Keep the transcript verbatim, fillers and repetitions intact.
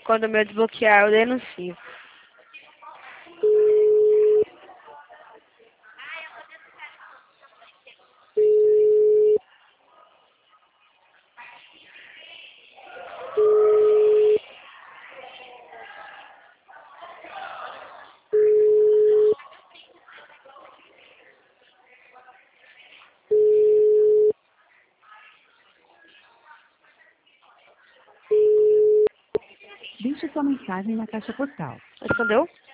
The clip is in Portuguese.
Quando o meu desbloquear, eu denuncio. Deixe sua mensagem na caixa postal. Respondeu?